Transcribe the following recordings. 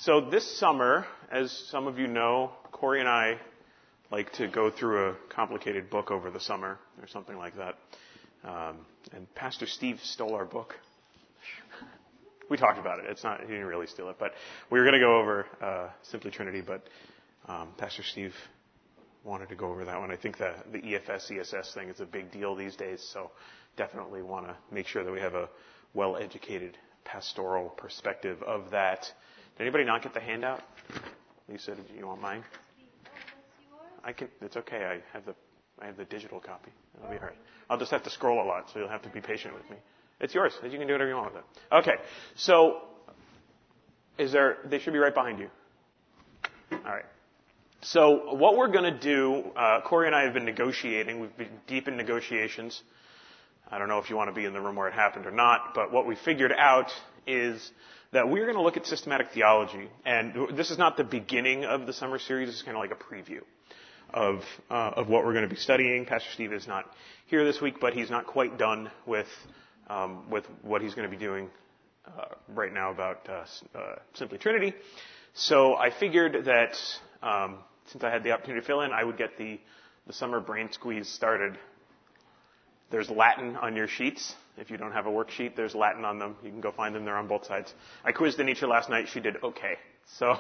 So this summer, as some of you know, Corey and I like to go through a complicated book over the summer or something like that. And Pastor Steve stole our book. We talked about it. He didn't really steal it, but we were going to go over Simply Trinity, but Pastor Steve wanted to go over that one. I think the EFS, ESS thing is a big deal these days, so definitely want to make sure that we have a well-educated pastoral perspective of that. Did anybody not get the handout? Lisa, did you want mine? I can. It's okay. I have the digital copy. It'll be all right. I'll just have to scroll a lot, so you'll have to be patient with me. It's yours. You can do whatever you want with it. Okay. So, they should be right behind you. All right. So what we're going to do, Corey and I have been negotiating. We've been deep in negotiations. I don't know if you want to be in the room where it happened or not, but what we figured out is that we're going to look at systematic theology. And this is not the beginning of the summer series. This is kind of like a preview of what we're going to be studying. Pastor Steve is not here this week, but he's not quite done with what he's going to be doing right now about Simply Trinity. So I figured that since I had the opportunity to fill in, I would get the summer brain squeeze started. There's Latin on your sheets. If you don't have a worksheet, there's Latin on them. You can go find them. They're on both sides. I quizzed Anisha last night. She did okay. So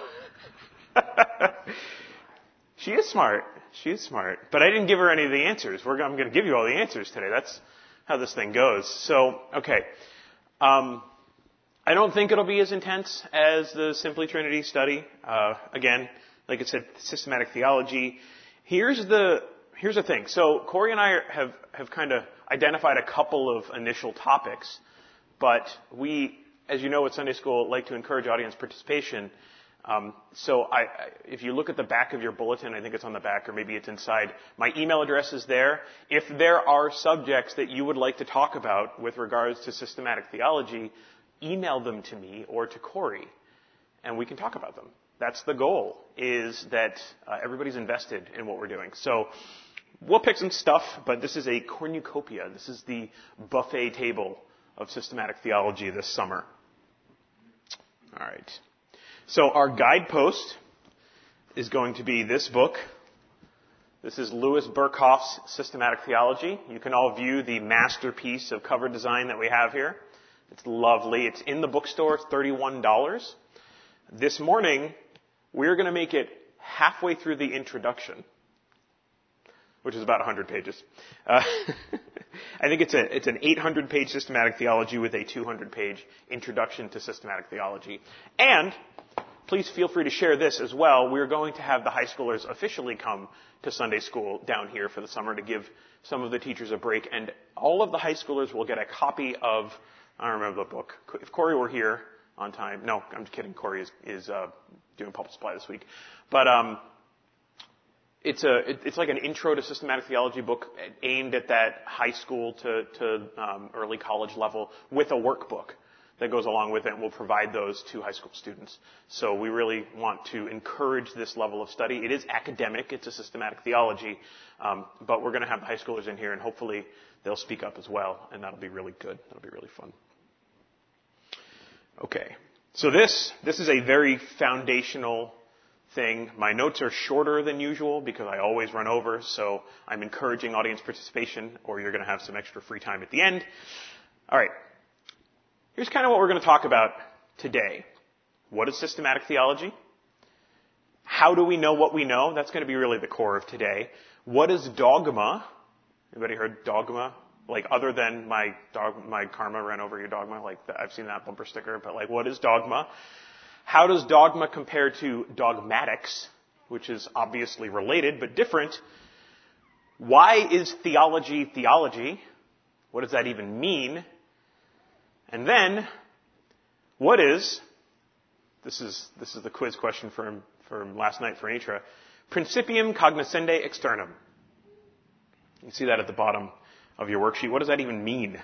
she is smart. She is smart. But I didn't give her any of the answers. I'm going to give you all the answers today. That's how this thing goes. So, okay. I don't think it'll be as intense as the Simply Trinity study. Again, like I said, systematic theology. Here's the thing. So Corey and I have kind of identified a couple of initial topics, but we, as you know, at Sunday School, like to encourage audience participation. So if you look at the back of your bulletin, I think it's on the back or maybe it's inside, my email address is there. If there are subjects that you would like to talk about with regards to systematic theology, email them to me or to Corey, and we can talk about them. That's the goal, is that everybody's invested in what we're doing. So we'll pick some stuff, but this is a cornucopia. This is the buffet table of systematic theology this summer. All right. So our guidepost is going to be this book. This is Louis Berkhof's Systematic Theology. You can all view the masterpiece of cover design that we have here. It's lovely. It's in the bookstore. It's $31. This morning, we're going to make it halfway through the introduction, which is about 100 pages. I think it's an 800-page systematic theology with a 200-page introduction to systematic theology. And please feel free to share this as well. We're going to have the high schoolers officially come to Sunday school down here for the summer to give some of the teachers a break. And all of the high schoolers will get a copy of, I don't remember the book. If Corey were here on time. No, I'm just kidding. Corey is doing public supply this week. But it's like an intro to systematic theology book aimed at that high school to early college level with a workbook that goes along with it, and we'll provide those to high school students. So we really want to encourage this level of study. It is academic. It's a systematic theology. But we're going to have the high schoolers in here, and hopefully they'll speak up as well, and that'll be really good. That'll be really fun. Okay. So this is a very foundational thing. My notes are shorter than usual because I always run over, so I'm encouraging audience participation, or you're going to have some extra free time at the end. All right. Here's kind of what we're going to talk about today. What is systematic theology? How do we know what we know? That's going to be really the core of today. What is dogma? Anybody heard dogma? Like, other than my karma ran over your dogma, like I've seen that bumper sticker, but like, what is dogma? How does dogma compare to dogmatics, which is obviously related but different? Why is theology theology? What does that even mean? And then, what is, this is the quiz question from last night for Anitra, principium cognoscendi externum. You can see that at the bottom of your worksheet. What does that even mean?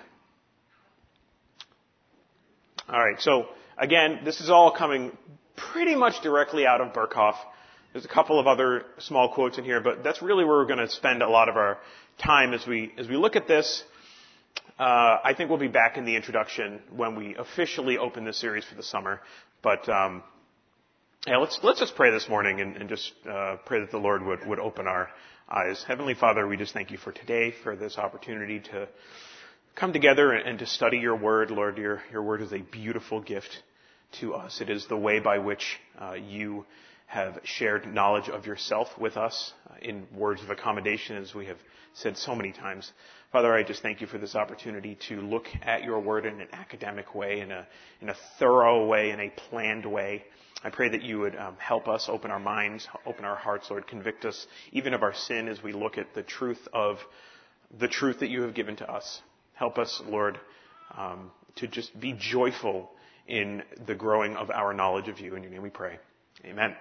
All right, so again, this is all coming pretty much directly out of Berkhof. There's a couple of other small quotes in here, but that's really where we're going to spend a lot of our time as we look at this. I think we'll be back in the introduction when we officially open this series for the summer. But Yeah, let's just pray this morning and just pray that the Lord would open our eyes. Heavenly Father, we just thank you for today, for this opportunity to come together and to study your word. Lord, your word is a beautiful gift to us. It is the way by which you have shared knowledge of yourself with us in words of accommodation, as we have said so many times. Father, I just thank you for this opportunity to look at your word in an academic way, in a thorough way, in a planned way. I pray that you would help us, open our minds, open our hearts, Lord, convict us even of our sin as we look at the truth that you have given to us. Help us, Lord, to just be joyful in the growing of our knowledge of you. In your name we pray. Amen.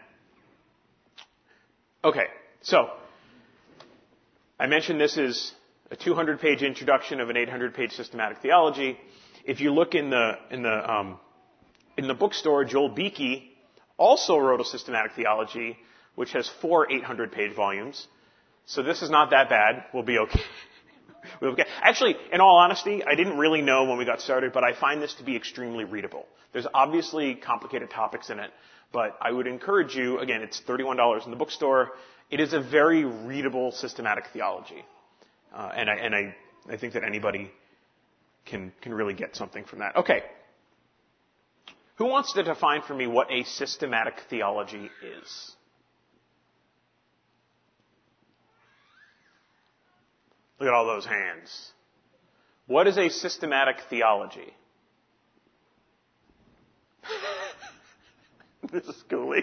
Okay, so I mentioned this is a 200-page introduction of an 800-page systematic theology. If you look in the bookstore, Joel Beeke also wrote a systematic theology, which has 4 800-page volumes. So this is not that bad. We'll be okay. Actually, in all honesty, I didn't really know when we got started, but I find this to be extremely readable. There's obviously complicated topics in it, but I would encourage you, again, it's $31 in the bookstore. It is a very readable systematic theology. And I think that anybody can really get something from that. Okay. Who wants to define for me what a systematic theology is? Look at all those hands. What is a systematic theology? This is Cooley.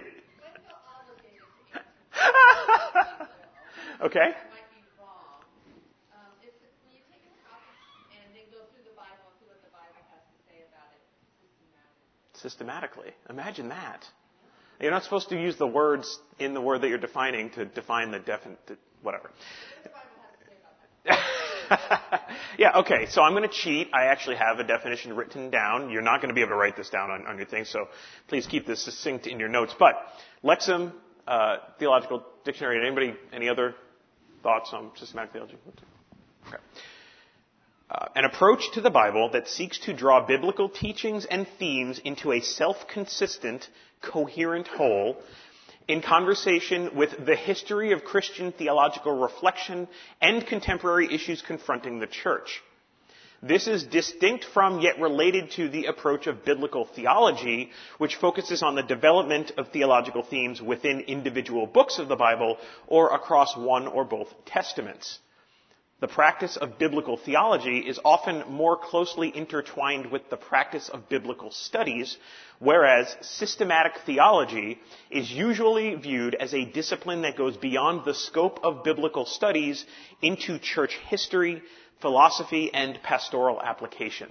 Okay. I might be wrong. It's when you take a topic and then go through the Bible and see what the Bible has to say about it systematically. Imagine that. You're not supposed to use the words in the word that you're defining to define the definite, whatever. What does the Bible have to say about that? Yeah, okay, so I'm going to cheat. I actually have a definition written down. You're not going to be able to write this down on your thing, so please keep this succinct in your notes. But Lexham Theological Dictionary, anybody, any other thoughts on systematic theology? Okay. An approach to the Bible that seeks to draw biblical teachings and themes into a self-consistent, coherent whole in conversation with the history of Christian theological reflection and contemporary issues confronting the church. This is distinct from, yet related to, the approach of biblical theology, which focuses on the development of theological themes within individual books of the Bible or across one or both testaments. The practice of biblical theology is often more closely intertwined with the practice of biblical studies, whereas systematic theology is usually viewed as a discipline that goes beyond the scope of biblical studies into church history, philosophy, and pastoral application.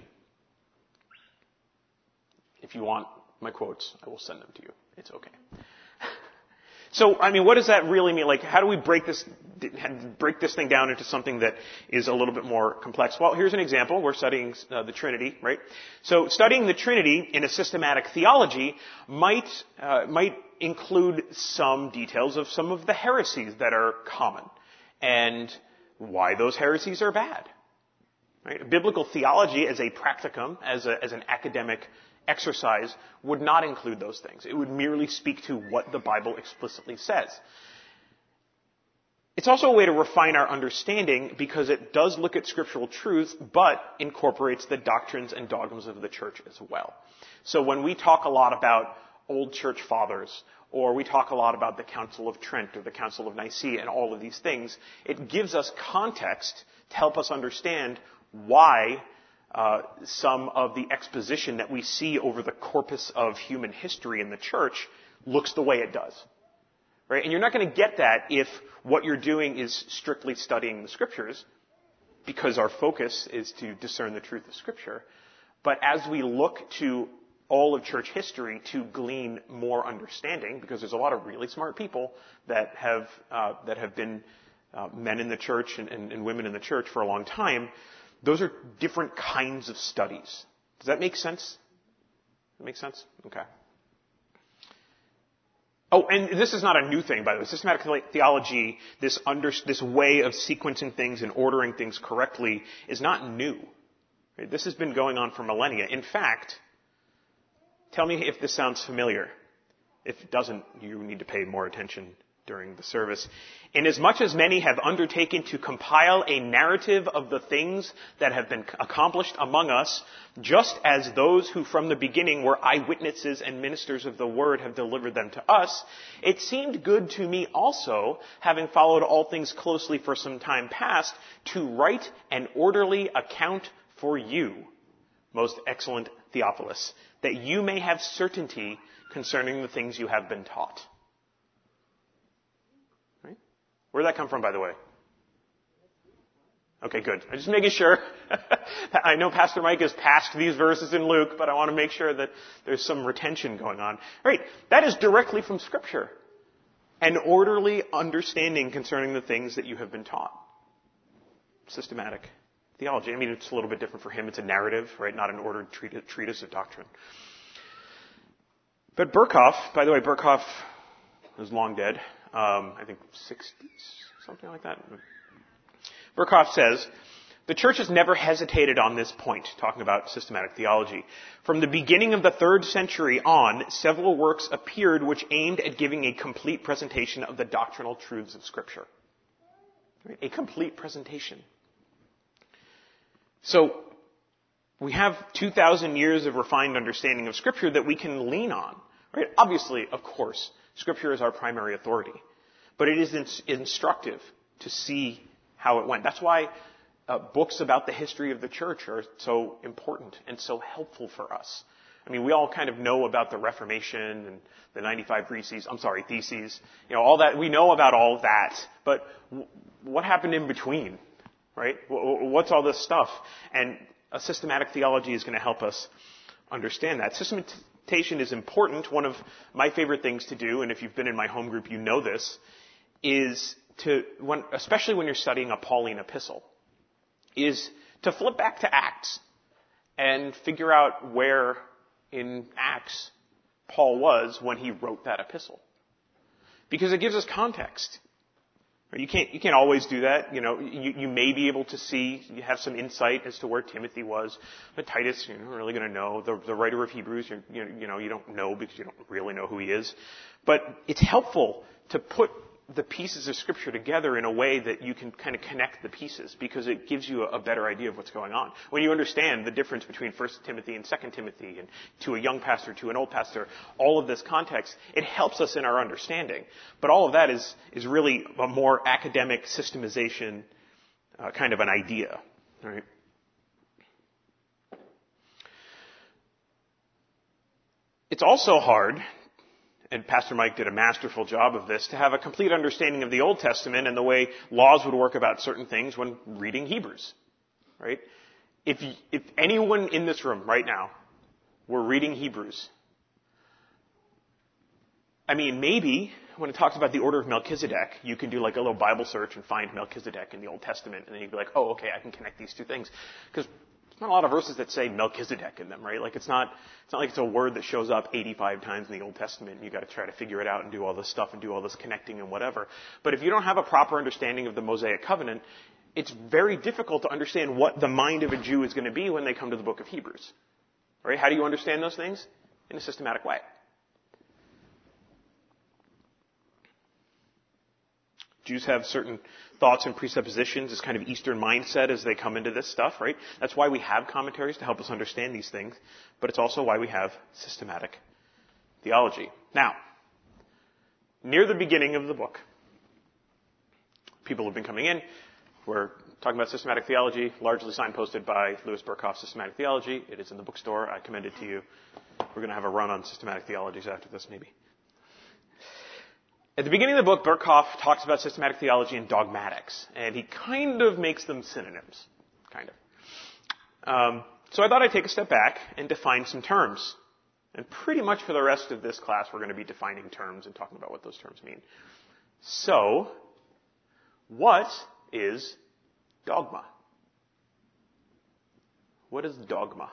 If you want my quotes, I will send them to you. It's okay. So, I mean, what does that really mean? Like, how do we break this thing down into something that is a little bit more complex? Well, here's an example. We're studying the Trinity, right? So, studying the Trinity in a systematic theology might include some details of some of the heresies that are common and why those heresies are bad. Right? Biblical theology as a practicum, as an academic exercise, would not include those things. It would merely speak to what the Bible explicitly says. It's also a way to refine our understanding because it does look at scriptural truth, but incorporates the doctrines and dogmas of the church as well. So when we talk a lot about old church fathers, or we talk a lot about the Council of Trent or the Council of Nicaea and all of these things, it gives us context to help us understand why some of the exposition that we see over the corpus of human history in the church looks the way it does. Right? And you're not going to get that if what you're doing is strictly studying the scriptures, because our focus is to discern the truth of scripture. But as we look to all of church history to glean more understanding, because there's a lot of really smart people that have been men in the church and women in the church for a long time, those are different kinds of studies. Does that make sense? Does that make sense? Okay. Oh, and this is not a new thing, by the way. Systematic theology, this way of sequencing things and ordering things correctly, is not new. Right? This has been going on for millennia. In fact, tell me if this sounds familiar. If it doesn't, you need to pay more attention during the service. Inasmuch as many have undertaken to compile a narrative of the things that have been accomplished among us, just as those who from the beginning were eyewitnesses and ministers of the word have delivered them to us, it seemed good to me also, having followed all things closely for some time past, to write an orderly account for you, most excellent Theophilus, that you may have certainty concerning the things you have been taught. Right? Where did that come from, by the way? Okay, good. I'm just making sure. I know Pastor Mike has passed these verses in Luke, but I want to make sure that there's some retention going on. Right. That is directly from Scripture. An orderly understanding concerning the things that you have been taught. Systematic theology. I mean, it's a little bit different for him. It's a narrative, right? Not an ordered treatise of doctrine. But Berkhof, by the way, Berkhof is long dead. I think 60s, something like that. Berkhof says, the church has never hesitated on this point, talking about systematic theology. From the beginning of the 3rd century on, several works appeared which aimed at giving a complete presentation of the doctrinal truths of Scripture. Right? A complete presentation. So, we have 2,000 years of refined understanding of Scripture that we can lean on. Right? Obviously, of course, Scripture is our primary authority. But it is instructive to see how it went. That's why books about the history of the church are so important and so helpful for us. I mean, we all kind of know about the Reformation and the 95 Theses. You know, all that. We know about all of that. But what happened in between? Right? What's all this stuff? And a systematic theology is going to help us understand that. Systematization is important. One of my favorite things to do, and if you've been in my home group, you know this, is especially when you're studying a Pauline epistle, is to flip back to Acts and figure out where in Acts Paul was when he wrote that epistle. Because it gives us context. You can't always do that. You know, you may be able to see, you have some insight as to where Timothy was. But Titus, you're not really going to know. The writer of Hebrews, you don't know because you don't really know who he is. But it's helpful to put the pieces of Scripture together in a way that you can kind of connect the pieces because it gives you a better idea of what's going on. When you understand the difference between 1 Timothy and 2 Timothy and to a young pastor, to an old pastor, all of this context, it helps us in our understanding. But all of that is really a more academic systemization kind of an idea. Right? It's also hard, and Pastor Mike did a masterful job of this, to have a complete understanding of the Old Testament and the way laws would work about certain things when reading Hebrews. Right? If anyone in this room right now were reading Hebrews, I mean, maybe when it talks about the order of Melchizedek, you can do like a little Bible search and find Melchizedek in the Old Testament, and then you'd be like, oh, okay, I can connect these two things. Because there's not a lot of verses that say Melchizedek in them, right? Like it's not like it's a word that shows up 85 times in the Old Testament and you got to try to figure it out and do all this stuff and do all this connecting and whatever. But if you don't have a proper understanding of the Mosaic covenant, it's very difficult to understand what the mind of a Jew is going to be when they come to the book of Hebrews. Right? How do you understand those things? In a systematic way. Jews have certain thoughts and presuppositions, this kind of Eastern mindset as they come into this stuff, right? That's why we have commentaries to help us understand these things, but it's also why we have systematic theology. Now, near the beginning of the book, people have been coming in. We're talking about systematic theology, largely signposted by Louis Berkhof, Systematic Theology. It is in the bookstore. I commend it to you. We're going to have a run on systematic theologies after this, maybe. At the beginning of the book, Berkhof talks about systematic theology and dogmatics, and he kind of makes them synonyms, kind of. So I thought I'd take a step back and define some terms. And pretty much for the rest of this class, we're going to be defining terms and talking about what those terms mean. So, what is dogma? What is dogma?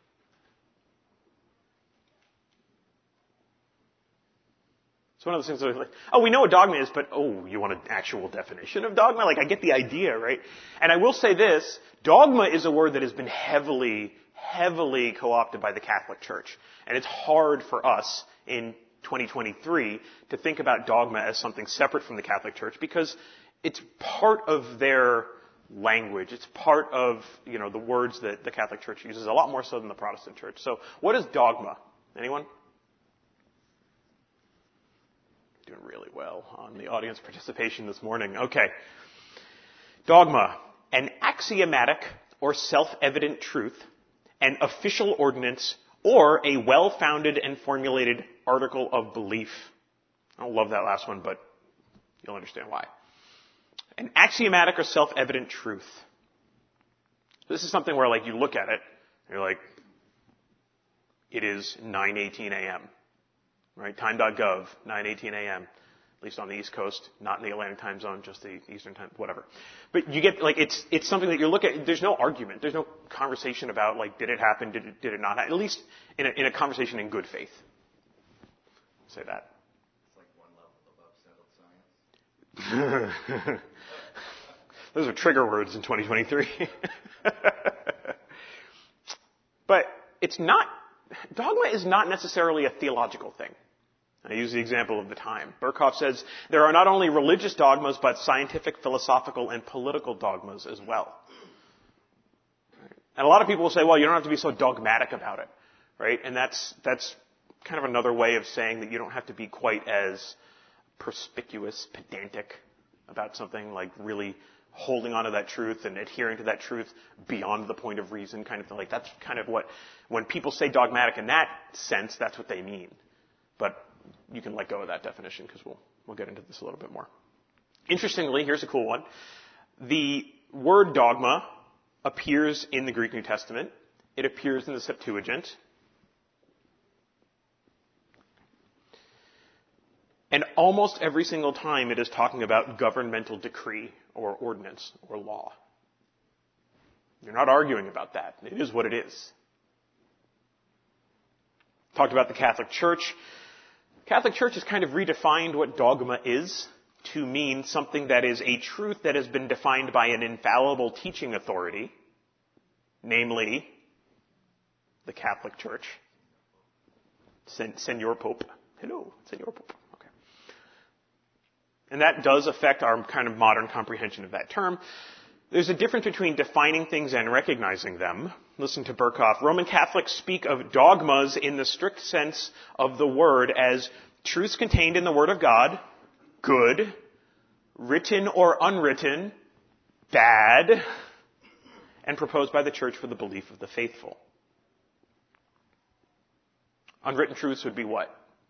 It's one of those things that like, oh, we know what dogma is, but you want an actual definition of dogma? Like, I get the idea, right? And I will say this, dogma is a word that has been heavily co-opted by the Catholic Church. And it's hard for us in 2023 to think about dogma as something separate from the Catholic Church because it's part of their language. It's part of, the words that the Catholic Church uses, a lot more so than the Protestant Church. So what is dogma? Anyone? Doing really well on the audience participation this morning. Okay. Dogma, an axiomatic or self-evident truth, an official ordinance, or a well-founded and formulated article of belief. I don't love that last one, but you'll understand why. An axiomatic or self-evident truth. This is something where, you look at it, and you're like, it is 9:18 a.m., right? Time.gov, 9:18 a.m., at least on the East Coast, not in the Atlantic time zone, just the Eastern time, whatever. But you get, it's something that you look at, there's no argument, there's no conversation about, did it happen, did it not happen, at least in a conversation in good faith. Say that. It's like one level above settled science. Those are trigger words in 2023. But dogma is not necessarily a theological thing. I use the example of the time. Berkhoff says there are not only religious dogmas, but scientific, philosophical, and political dogmas as well. And a lot of people will say, well, you don't have to be so dogmatic about it, right? And that's kind of another way of saying that you don't have to be quite as perspicuous, pedantic about something, really holding on to that truth and adhering to that truth beyond the point of reason kind of thing. That's kind of what, when people say dogmatic in that sense, that's what they mean. But you can let go of that definition because we'll get into this a little bit more. Interestingly, here's a cool one. The word dogma appears in the Greek New Testament. It appears in the Septuagint. And almost every single time it is talking about governmental decree or ordinance or law. You're not arguing about that. It is what it is. Talked about the Catholic Church. Catholic Church has kind of redefined what dogma is to mean something that is a truth that has been defined by an infallible teaching authority, namely the Catholic Church. Senor Pope. Hello, Senor Pope. Okay. And that does affect our kind of modern comprehension of that term. There's a difference between defining things and recognizing them. Listen to Berkhoff. Roman Catholics speak of dogmas in the strict sense of the word as truths contained in the Word of God, good, written or unwritten, bad, and proposed by the Church for the belief of the faithful. Unwritten truths would be what?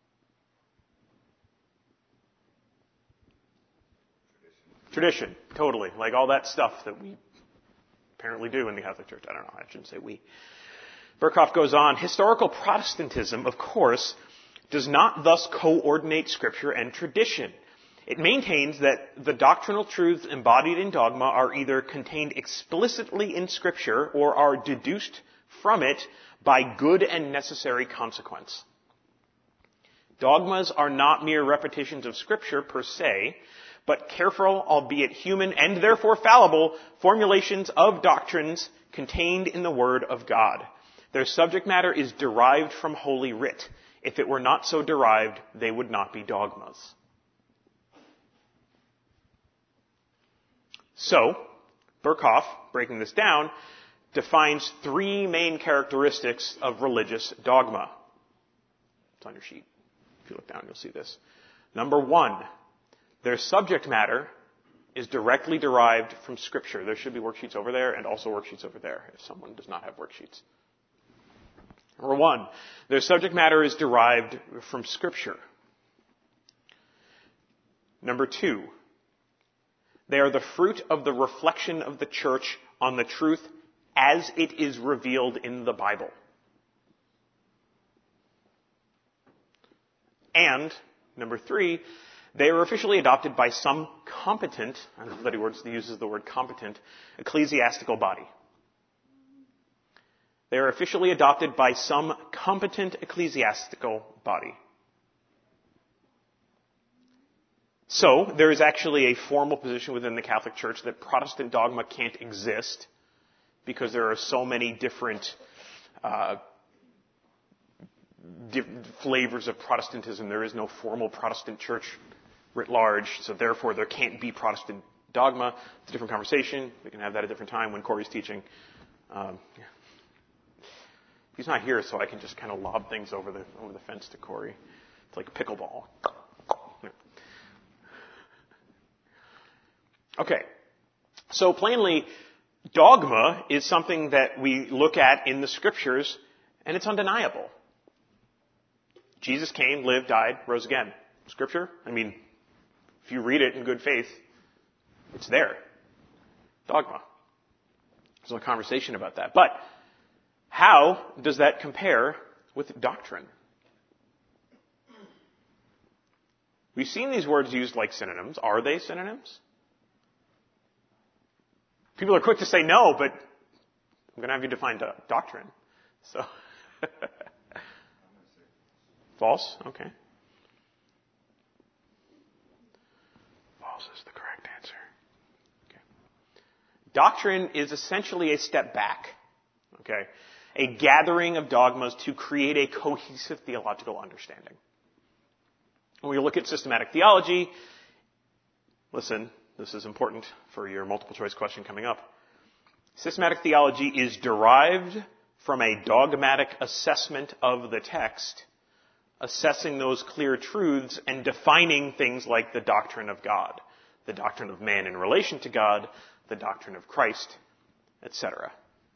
Tradition, totally. Like all that stuff that we apparently do in the Catholic Church. I don't know, I shouldn't say we. Berkhoff goes on, historical Protestantism, of course, does not thus coordinate Scripture and tradition. It maintains that the doctrinal truths embodied in dogma are either contained explicitly in Scripture or are deduced from it by good and necessary consequence. Dogmas are not mere repetitions of Scripture per se, but careful, albeit human, and therefore fallible, formulations of doctrines contained in the Word of God. Their subject matter is derived from Holy Writ. If it were not so derived, they would not be dogmas. So, Berkhoff, breaking this down, defines three main characteristics of religious dogma. It's on your sheet. If you look down, you'll see this. Number one, their subject matter is directly derived from Scripture. There should be worksheets over there and also worksheets over there if someone does not have worksheets. Number one, their subject matter is derived from Scripture. Number two, they are the fruit of the reflection of the church on the truth as it is revealed in the Bible. And, number three, they are officially adopted by some competent, I don't know if Letty uses the word competent, ecclesiastical body. They are officially adopted by some competent ecclesiastical body. So, there is actually a formal position within the Catholic Church that Protestant dogma can't exist because there are so many different flavors of Protestantism. There is no formal Protestant church writ large, so therefore there can't be Protestant dogma. It's a different conversation. We can have that at a different time when Corey's teaching. He's not here, so I can just kind of lob things over the fence to Corey. It's like pickleball. Okay. So plainly, dogma is something that we look at in the scriptures, and it's undeniable. Jesus came, lived, died, rose again. Scripture? I mean, if you read it in good faith, it's there. Dogma. There's no conversation about that. But how does that compare with doctrine? We've seen these words used like synonyms. Are they synonyms? People are quick to say no, but I'm going to have you define doctrine. So, false? Okay. False is the correct answer. Okay. Doctrine is essentially a step back. Okay. A gathering of dogmas to create a cohesive theological understanding. When we look at systematic theology, listen, this is important for your multiple choice question coming up. Systematic theology is derived from a dogmatic assessment of the text, assessing those clear truths and defining things like the doctrine of God, the doctrine of man in relation to God, the doctrine of Christ, etc.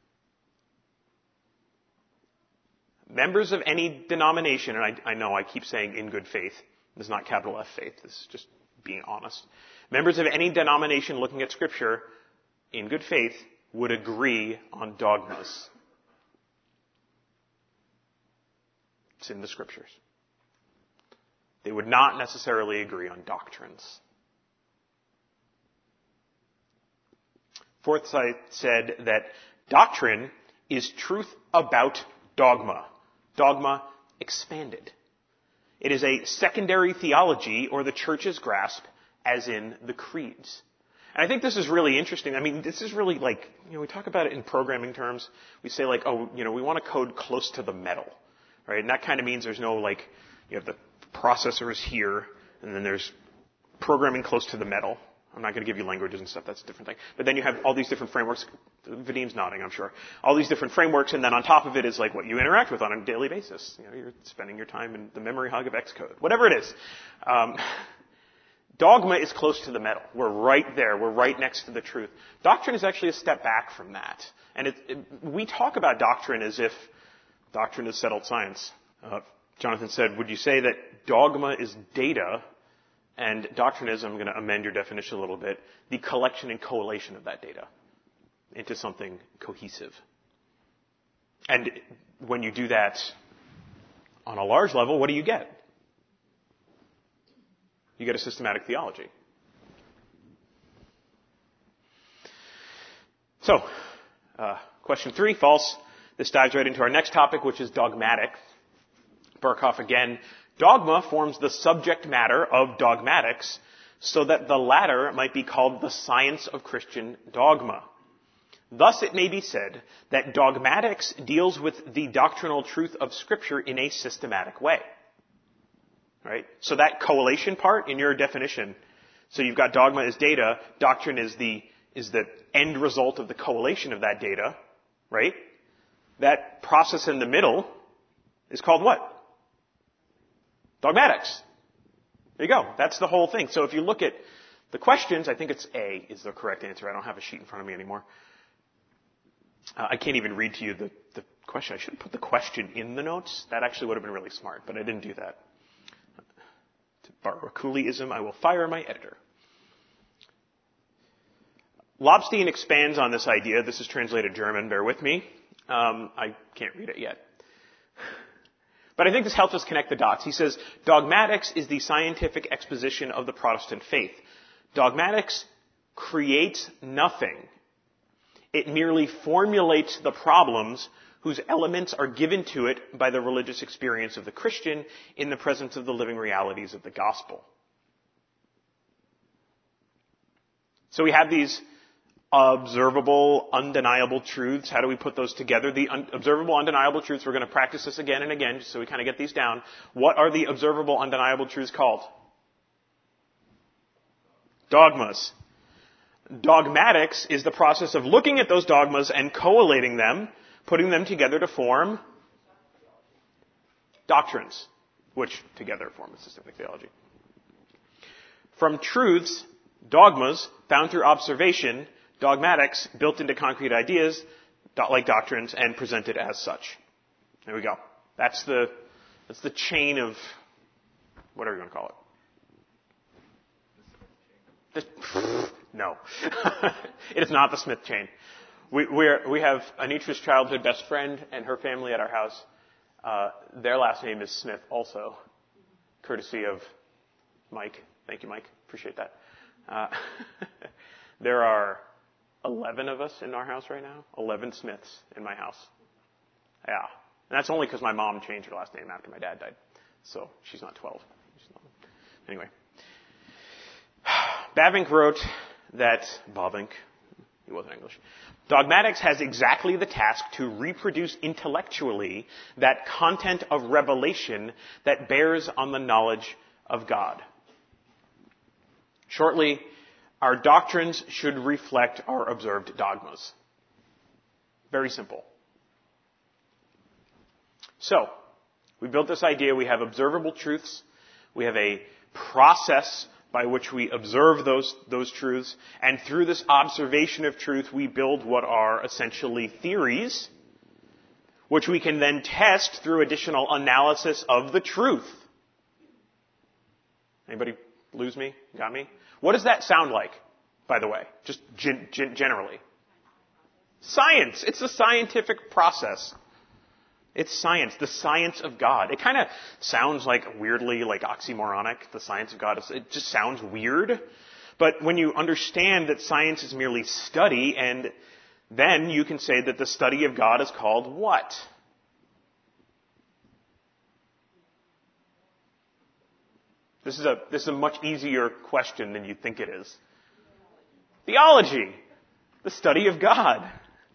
Members of any denomination, and I know I keep saying in good faith, this is not capital F faith, this is just being honest. Members of any denomination looking at Scripture in good faith would agree on dogmas. It's in the Scriptures. They would not necessarily agree on doctrines. Forsyth said that doctrine is truth about dogma. Dogma expanded. It is a secondary theology or the church's grasp as in the creeds. And I think this is really interesting. I mean, this is really like, we talk about it in programming terms. We say like, we want to code close to the metal, right? And that kind of means there's no like, you have the processors here, and then there's programming close to the metal. I'm not going to give you languages and stuff. That's a different thing. But then you have all these different frameworks. Vadim's nodding, I'm sure. All these different frameworks, and then on top of it is like what you interact with on a daily basis. You're spending your time in the memory hug of Xcode. Whatever it is. Dogma is close to the metal. We're right there. We're right next to the truth. Doctrine is actually a step back from that. And we talk about doctrine as if doctrine is settled science. Jonathan said, would you say that dogma is data, and doctrine is, I'm going to amend your definition a little bit, the collection and collation of that data into something cohesive. And when you do that on a large level, what do you get? You get a systematic theology. So, question 3, false. This dives right into our next topic, which is dogmatic. Berkhoff again. Dogma forms the subject matter of dogmatics, so that the latter might be called the science of Christian dogma. Thus it may be said that dogmatics deals with the doctrinal truth of Scripture in a systematic way. Right? So that collation part in your definition, so you've got dogma as data, doctrine is the end result of the collation of that data, right? That process in the middle is called what? Dogmatics. There you go. That's the whole thing. So if you look at the questions, I think it's A is the correct answer. I don't have a sheet in front of me anymore. I can't even read to you the question. I should have put the question in the notes. That actually would have been really smart, but I didn't do that. To borrow a Cooleyism, I will fire my editor. Lobstein expands on this idea. This is translated German. Bear with me. I can't read it yet. But I think this helps us connect the dots. He says, dogmatics is the scientific exposition of the Protestant faith. Dogmatics creates nothing. It merely formulates the problems whose elements are given to it by the religious experience of the Christian in the presence of the living realities of the gospel. So we have these observable, undeniable truths. How do we put those together? The observable, undeniable truths, we're going to practice this again and again just so we kind of get these down. What are the observable, undeniable truths called? Dogmas. Dogmatics is the process of looking at those dogmas and collating them, putting them together to form doctrines, which together form a systematic theology. From truths, dogmas, found through observation, dogmatics, built into concrete ideas, like doctrines, and presented as such. There we go. That's the chain of whatever you want to call it. No. It is not the Smith chain. We have Anitra's childhood best friend and her family at our house. Their last name is Smith also, courtesy of Mike. Thank you, Mike. Appreciate that. There are 11 of us in our house right now. 11 Smiths in my house. Yeah. And that's only because my mom changed her last name after my dad died. So she's not 12. Anyway. Bavinck wrote that, he wasn't English, dogmatics has exactly the task to reproduce intellectually that content of revelation that bears on the knowledge of God. Shortly, our doctrines should reflect our observed dogmas. Very simple. So, we built this idea. We have observable truths. We have a process by which we observe those truths. And through this observation of truth, we build what are essentially theories, which we can then test through additional analysis of the truth. Anybody lose me? Got me? What does that sound like, by the way? Just generally. Science. It's a scientific process. It's science, the science of God. It kind of sounds like weirdly like oxymoronic, the science of God. It just sounds weird. But when you understand that science is merely study, and then you can say that the study of God is called what? This is a much easier question than you think it is. Theology. The study of God.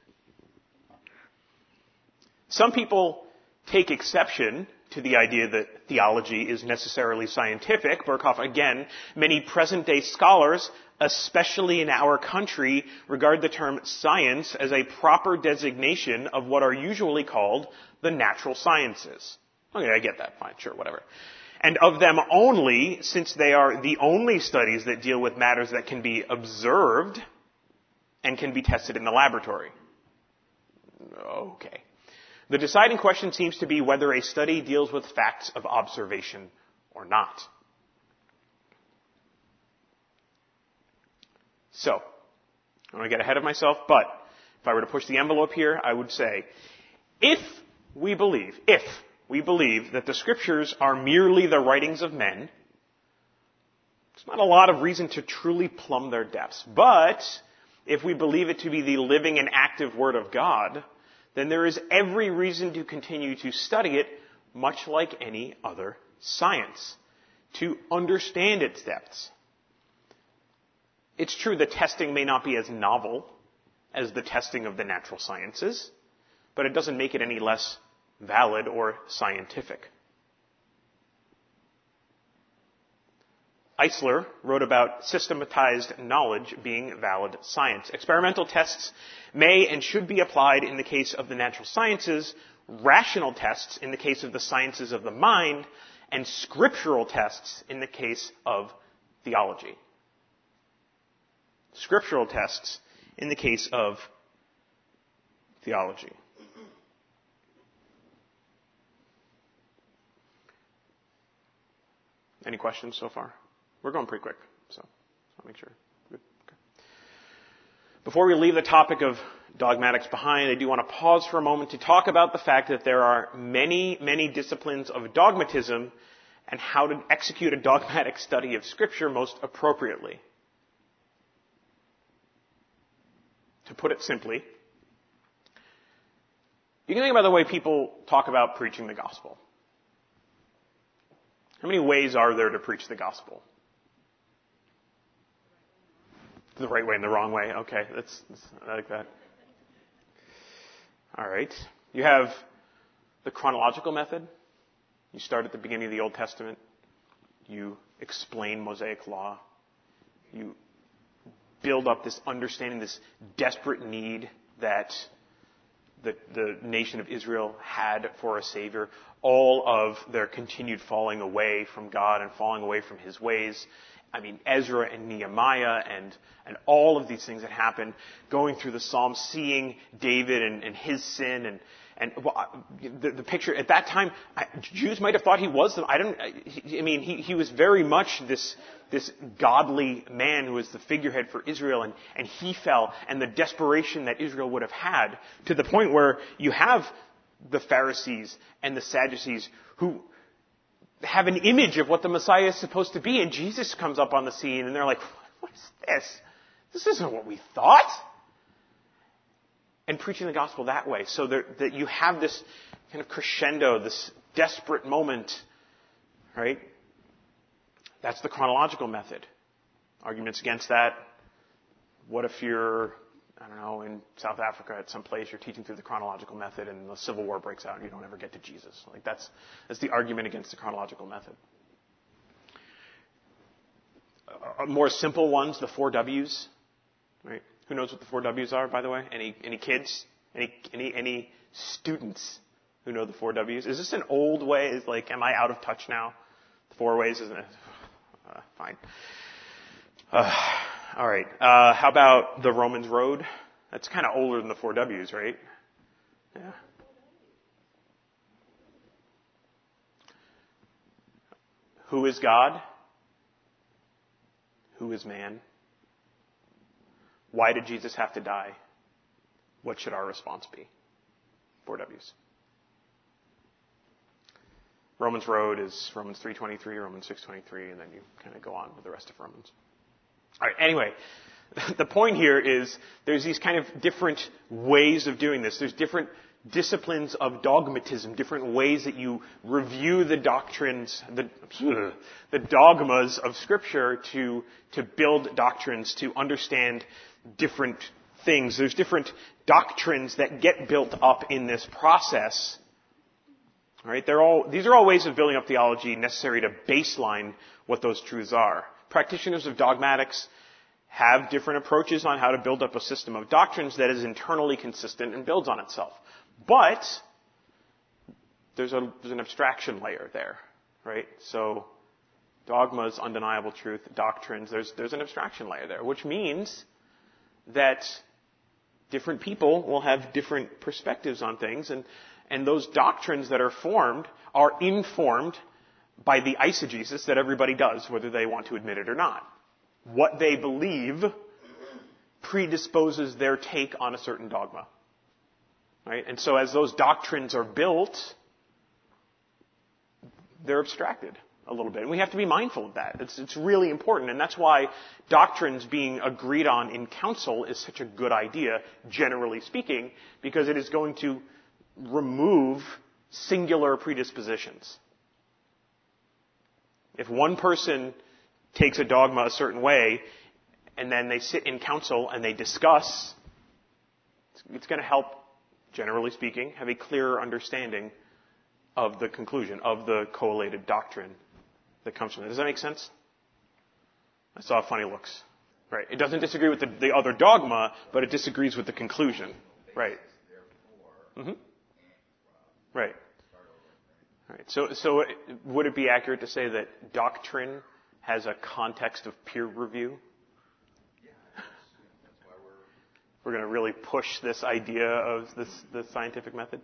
Some people take exception to the idea that theology is necessarily scientific. Berkhoff, again, many present-day scholars, especially in our country, regard the term science as a proper designation of what are usually called the natural sciences. Okay, I get that. Fine, sure, whatever. And of them only, since they are the only studies that deal with matters that can be observed and can be tested in the laboratory. Okay. The deciding question seems to be whether a study deals with facts of observation or not. So, I don't want to get ahead of myself, but if I were to push the envelope here, I would say, if we believe that the Scriptures are merely the writings of men, there's not a lot of reason to truly plumb their depths. But if we believe it to be the living and active Word of God, then there is every reason to continue to study it, much like any other science, to understand its depths. It's true that testing may not be as novel as the testing of the natural sciences, but it doesn't make it any less valid or scientific. Eisler wrote about systematized knowledge being valid science. Experimental tests may and should be applied in the case of the natural sciences, rational tests in the case of the sciences of the mind, and scriptural tests in the case of theology. Scriptural tests in the case of theology. Any questions so far? We're going pretty quick, so I'll make sure. Good. Okay. Before we leave the topic of dogmatics behind, I do want to pause for a moment to talk about the fact that there are many, many disciplines of dogmatism and how to execute a dogmatic study of Scripture most appropriately. To put it simply, you can think about the way people talk about preaching the gospel. How many ways are there to preach the gospel? The right way and the wrong way. Okay, I like that. All right. You have the chronological method. You start at the beginning of the Old Testament. You explain Mosaic law. You build up this understanding, this desperate need that the nation of Israel had for a Savior. All of their continued falling away from God and falling away from His ways. I mean, Ezra and Nehemiah and all of these things that happened, going through the Psalms, seeing David and his sin and the picture at that time, Jews might have thought he was he was very much this godly man who was the figurehead for Israel, and he fell, and the desperation that Israel would have had, to the point where you have the Pharisees and the Sadducees who have an image of what the Messiah is supposed to be, and Jesus comes up on the scene, and they're like, what is this? This isn't what we thought. And preaching the gospel that way, so that you have this kind of crescendo, this desperate moment, right? That's the chronological method. Arguments against that. What if you're, I don't know, in South Africa at some place, you're teaching through the chronological method and the Civil War breaks out and you don't ever get to Jesus? Like that's the argument against the chronological method. More simple ones, the 4 W's, right? Who knows what the 4 W's are, by the way? Any kids? Any students who know the 4 W's? Is this an old way? Is like, am I out of touch now? The 4 ways, isn't it? Fine. All right. How about the Romans Road? That's kind of older than the 4 W's, right? Yeah. Who is God? Who is man? Why did Jesus have to die? What should our response be? 4 W's. Romans Road is Romans 3:23, Romans 6:23, and then you kind of go on with the rest of Romans. All right, anyway, the point here is there's these kind of different ways of doing this. There's different disciplines of dogmatism, different ways that you review the doctrines, the dogmas of Scripture to build doctrines, to understand different things. There's different doctrines that get built up in this process. All right, these are all ways of building up theology necessary to baseline what those truths are. Practitioners of dogmatics have different approaches on how to build up a system of doctrines that is internally consistent and builds on itself. But there's an abstraction layer there, right? So dogmas, undeniable truth, doctrines, there's an abstraction layer there, which means that different people will have different perspectives on things, and those doctrines that are formed are informed by the eisegesis that everybody does, whether they want to admit it or not. What they believe predisposes their take on a certain dogma. Right? And so as those doctrines are built, they're abstracted a little bit. And we have to be mindful of that. It's really important. And that's why doctrines being agreed on in council is such a good idea, generally speaking, because it is going to remove singular predispositions. If one person takes a dogma a certain way, and then they sit in council and they discuss, it's going to help, generally speaking, have a clearer understanding of the conclusion, of the collated doctrine that comes from it. Does that make sense? I saw funny looks. Right. It doesn't disagree with the other dogma, but it disagrees with the conclusion. Right. Mm-hmm. Right. Right. So would it be accurate to say that doctrine has a context of peer review? Yeah, that's why we're going to really push this idea of the scientific method.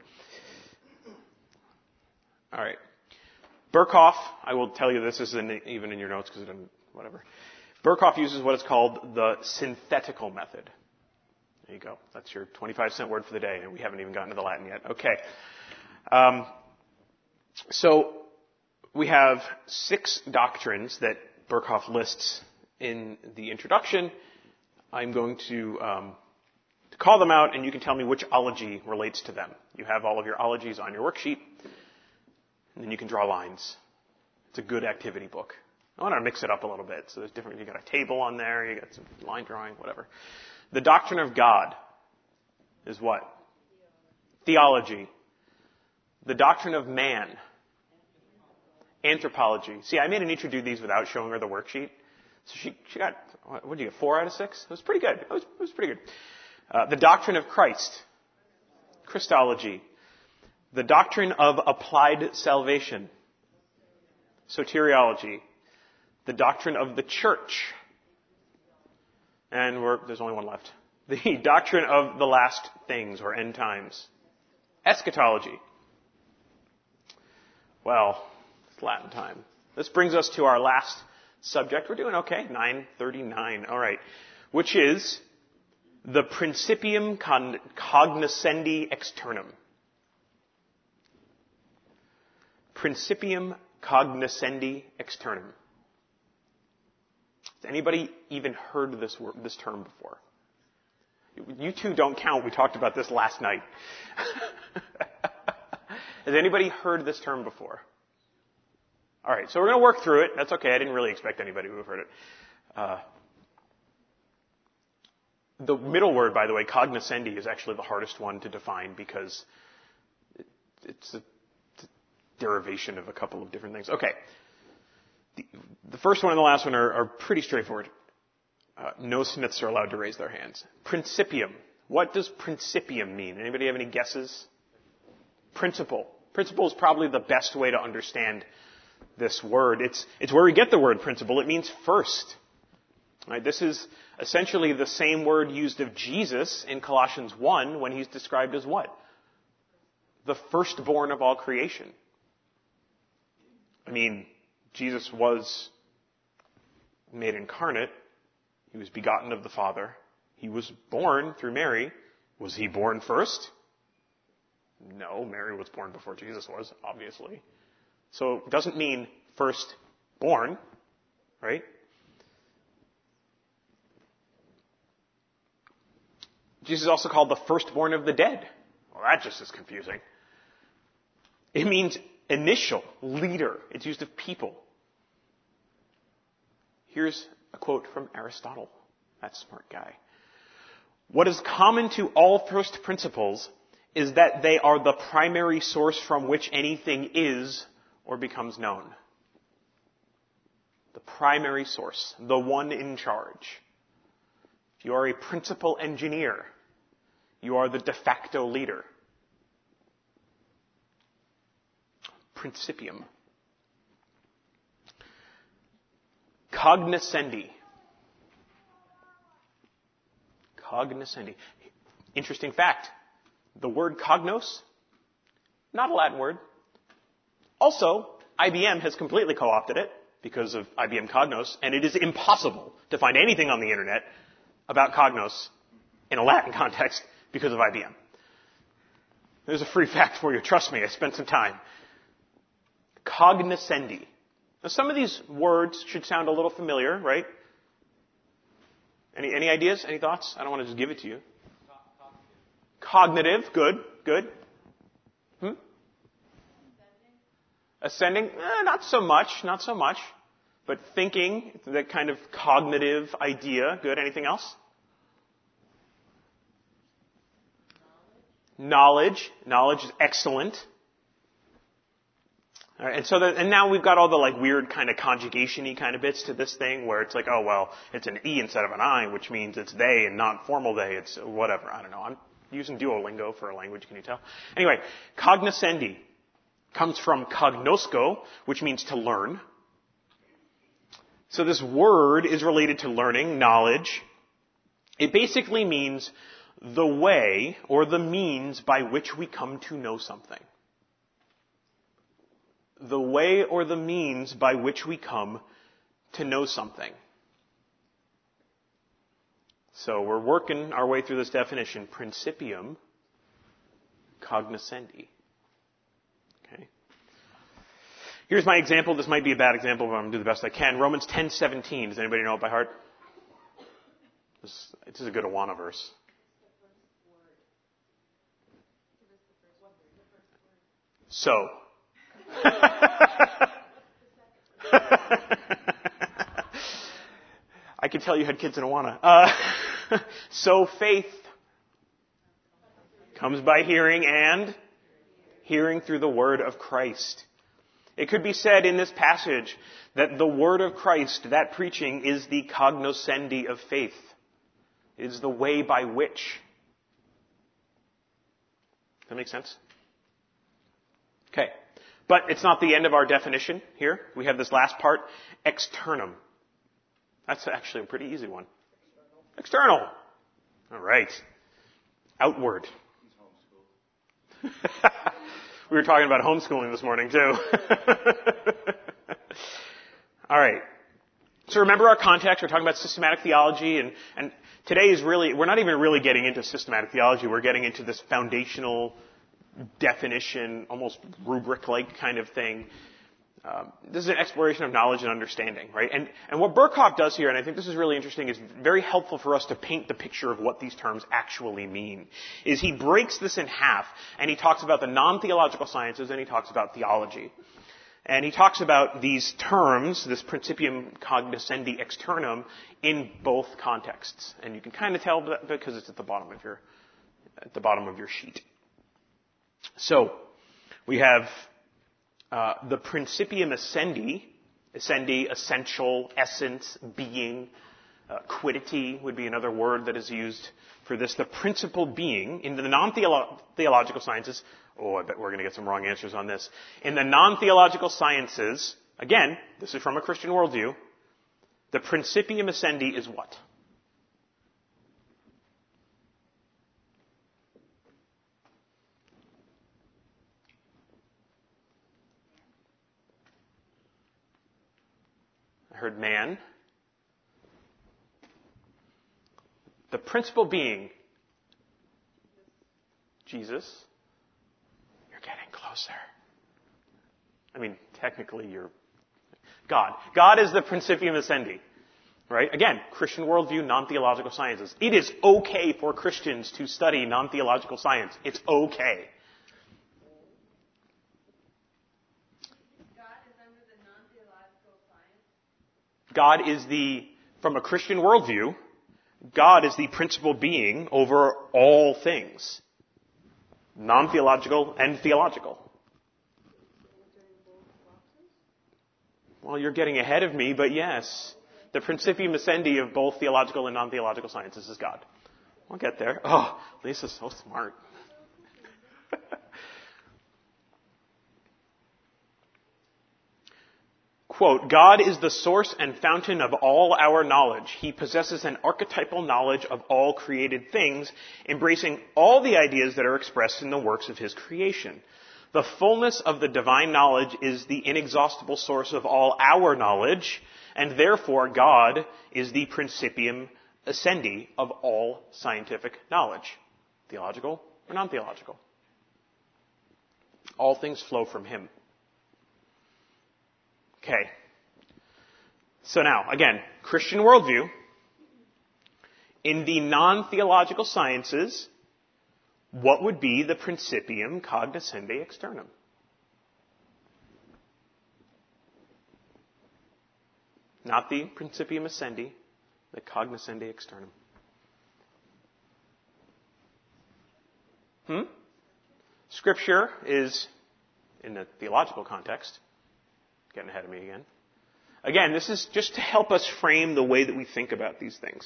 All right. Berkhoff, I will tell you this isn't even in your notes because it didn't, whatever. Berkhoff uses what is called the synthetical method. There you go. That's your 25-cent word for the day, and we haven't even gotten to the Latin yet. Okay. So we have 6 doctrines that Berkhoff lists in the introduction. I'm going to call them out, and you can tell me which ology relates to them. You have all of your ologies on your worksheet, and then you can draw lines. It's a good activity book. I want to mix it up a little bit. So there's different, you got a table on there, you got some line drawing, whatever. The doctrine of God is what? Theology. The doctrine of man. Anthropology. See, I made Anitra do these without showing her the worksheet. So she got, what did you get, 4 out of 6? It was pretty good. It was pretty good. The doctrine of Christ. Christology. The doctrine of applied salvation. Soteriology. The doctrine of the church. And there's only one left. The doctrine of the last things, or end times. Eschatology. Well, it's Latin time. This brings us to our last subject. We're doing okay. 9:39. All right. Which is the Principium Cognoscendi Externum. Principium Cognoscendi Externum. Has anybody even heard this term before? You two don't count. We talked about this last night. Has anybody heard this term before? All right, so we're going to work through it. That's okay. I didn't really expect anybody to have heard it. The middle word, by the way, cognoscendi, is actually the hardest one to define because it's a derivation of a couple of different things. Okay. The first one and the last one are pretty straightforward. No Smiths are allowed to raise their hands. Principium. What does principium mean? Anybody have any guesses? Principle. Principle is probably the best way to understand this word. It's where we get the word principle. It means first. Right? This is essentially the same word used of Jesus in Colossians 1 when he's described as what? The firstborn of all creation. I mean, Jesus was made incarnate. He was begotten of the Father. He was born through Mary. Was he born first? No, Mary was born before Jesus was, obviously. So it doesn't mean first born, right? Jesus is also called the firstborn of the dead. Well, that just is confusing. It means initial, leader. It's used of people. Here's a quote from Aristotle. That smart guy. What is common to all first principles is that they are the primary source from which anything is or becomes known. The primary source, the one in charge. If you are a principal engineer, you are the de facto leader. Principium. Cognoscendi. Cognoscendi. Interesting fact. The word cognos, not a Latin word. Also, IBM has completely co-opted it because of IBM Cognos, and it is impossible to find anything on the internet about Cognos in a Latin context because of IBM. There's a free fact for you. Trust me, I spent some time. Cognoscendi. Now, some of these words should sound a little familiar, right? Any ideas? Any thoughts? I don't want to just give it to you. Cognitive. Good. Ascending? Not so much. But thinking, that kind of cognitive idea. Good. Anything else? Knowledge. Knowledge is excellent. All right, and now we've got all the weird kind of conjugation-y kind of bits to this thing where it's like, oh, well, it's an E instead of an I, which means it's they and not formal they. It's whatever. I don't know. I'm using Duolingo for a language. Can you tell? Anyway, cognoscendi comes from cognosco, which means to learn. So this word is related to learning, knowledge. It basically means the way or the means by which we come to know something. The way or the means by which we come to know something. So we're working our way through this definition. Principium cognoscendi. Okay. Here's my example. This might be a bad example, but I'm going to do the best I can. Romans 10:17. Does anybody know it by heart? This is a good Awana verse. So. could tell you had kids in Awana. So faith comes by hearing, and hearing through the word of Christ. It could be said in this passage that the word of Christ, that preaching, is the cognoscendi of faith. It is the way by which. Does that make sense? Okay. But it's not the end of our definition here. We have this last part, externum. That's actually a pretty easy one. External. All right. Outward. We were talking about homeschooling this morning too. All right. So remember our context. We're talking about systematic theology, and today is really, we're not even really getting into systematic theology. We're getting into this foundational definition, almost rubric-like kind of thing. This is an exploration of knowledge and understanding, right? And what Berkhoff does here, and I think this is really interesting, is very helpful for us to paint the picture of what these terms actually mean, is he breaks this in half, and he talks about the non-theological sciences, and he talks about theology. And he talks about these terms, this principium cognoscendi externum, in both contexts. And you can kind of tell that because it's at the bottom of your sheet. So, we have the principium essendi, essential, essence, being. Quiddity would be another word that is used for this. The principal being in the non-theological sciences. Oh, I bet we're going to get some wrong answers on this. In the non-theological sciences, again, this is from a Christian worldview, the principium essendi is what? I heard man. The principal being, Jesus. You're getting closer. I mean, technically you're God. God is the principium essendi. Right? Again, Christian worldview, non-theological sciences. It is okay for Christians to study non-theological science. It's okay. God is under the non-theological science. God is from a Christian worldview, God is the principal being over all things. Non-theological and theological. Well, you're getting ahead of me, but yes. The principium essendi of both theological and non-theological sciences is God. We'll get there. Oh, Lisa's so smart. Quote, God is the source and fountain of all our knowledge. He possesses an archetypal knowledge of all created things, embracing all the ideas that are expressed in the works of His creation. The fullness of the divine knowledge is the inexhaustible source of all our knowledge, and therefore God is the principium essendi of all scientific knowledge. Theological or non-theological. All things flow from Him. Okay. So now, again, Christian worldview. In the non-theological sciences, what would be the principium cognoscendi externum? Not the principium essendi, the cognoscendi externum. Scripture is, in the theological context, getting ahead of me again. Again, this is just to help us frame the way that we think about these things.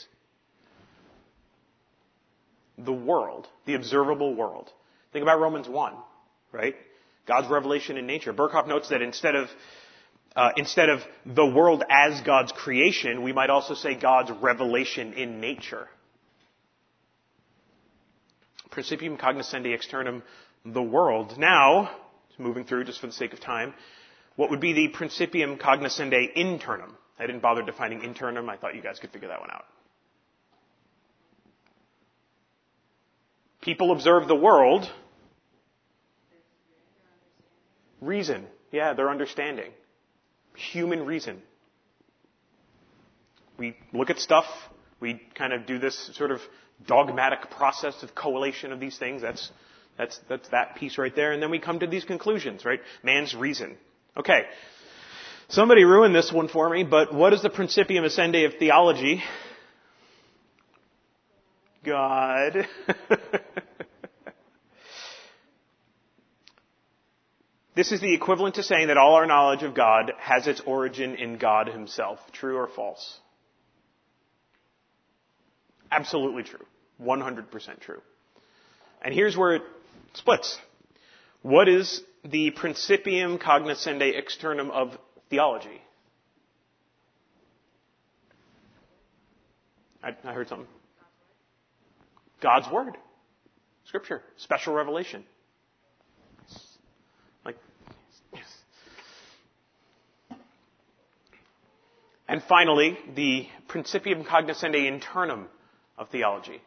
The world, the observable world. Think about Romans 1, right? God's revelation in nature. Berkhoff notes that instead of the world as God's creation, we might also say God's revelation in nature. Principium cognoscendi externum, the world. Now, moving through just for the sake of time, what would be the principium cognoscendi internum? I didn't bother defining internum. I thought you guys could figure that one out. People observe the world. Reason. Yeah, their understanding. Human reason. We look at stuff. We kind of do this sort of dogmatic process of collation of these things. That's that piece right there. And then we come to these conclusions, right? Man's reason. Okay. Somebody ruined this one for me, but what is the Principium Essendi of theology? God. This is the equivalent to saying that all our knowledge of God has its origin in God himself. True or false? Absolutely true. 100% true. And here's where it splits. What is the Principium Cognoscendi Externum of theology? I heard something. God's Word. Scripture. Special revelation. Like, yes. And finally, the Principium Cognoscendi Internum of theology.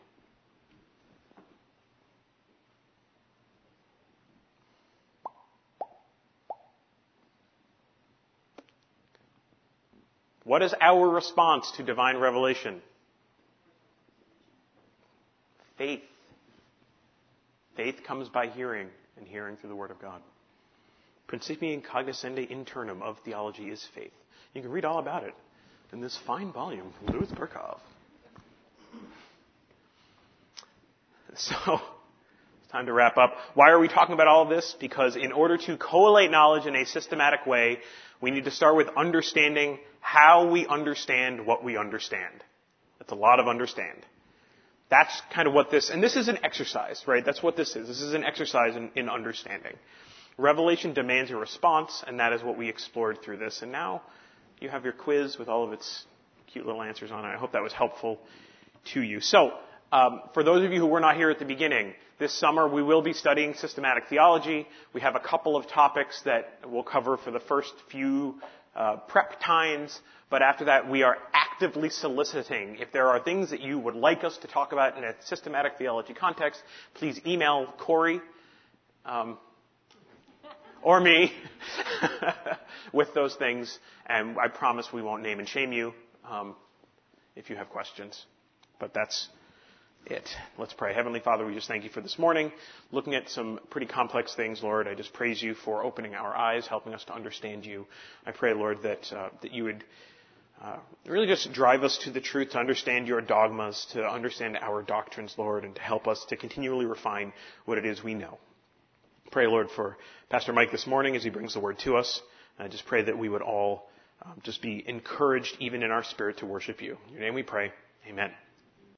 What is our response to divine revelation? Faith. Faith comes by hearing, and hearing through the Word of God. Principium Cognoscendi Internum of theology is faith. You can read all about it in this fine volume, Louis Berkhoff. So, it's time to wrap up. Why are we talking about all of this? Because in order to collate knowledge in a systematic way, we need to start with understanding how we understand what we understand. That's a lot of understand. That's kind of what this, and this is an exercise, right? That's what this is. This is an exercise in understanding. Revelation demands a response, and that is what we explored through this. And now you have your quiz with all of its cute little answers on it. I hope that was helpful to you. So, for those of you who were not here at the beginning, this summer we will be studying systematic theology. We have a couple of topics that we'll cover for the first few prep times, but after that we are actively soliciting. If there are things that you would like us to talk about in a systematic theology context, please email Corey or me with those things, and I promise we won't name and shame you if you have questions. But that's it. Let's pray. Heavenly Father, we just thank you for this morning. Looking at some pretty complex things, Lord, I just praise you for opening our eyes, helping us to understand you. I pray, Lord, that you would really just drive us to the truth, to understand your dogmas, to understand our doctrines, Lord, and to help us to continually refine what it is we know. Pray, Lord, for Pastor Mike this morning as he brings the word to us. I just pray that we would all just be encouraged, even in our spirit, to worship you. In your name we pray. Amen.